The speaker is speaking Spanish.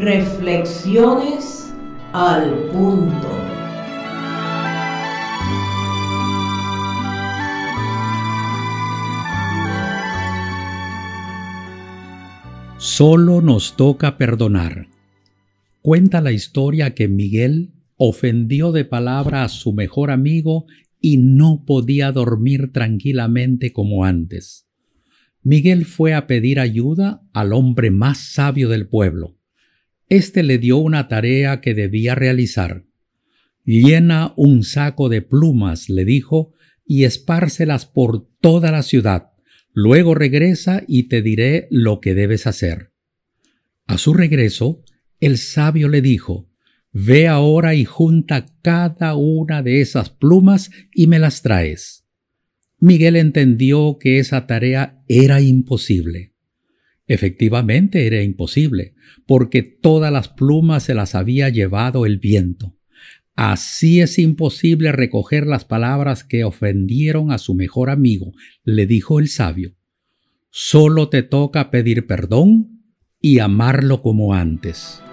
Reflexiones al punto. Solo nos toca perdonar. Cuenta la historia que Miguel ofendió de palabra a su mejor amigo y no podía dormir tranquilamente como antes. Miguel fue a pedir ayuda al hombre más sabio del pueblo. Este le dio una tarea que debía realizar. «Llena un saco de plumas», le dijo, «y espárcelas por toda la ciudad. Luego regresa y te diré lo que debes hacer». A su regreso, el sabio le dijo: «Ve ahora y junta cada una de esas plumas y me las traes». Miguel entendió que esa tarea era imposible. Efectivamente era imposible, porque todas las plumas se las había llevado el viento. «Así es imposible recoger las palabras que ofendieron a su mejor amigo», le dijo el sabio. «Solo te toca pedir perdón y amarlo como antes».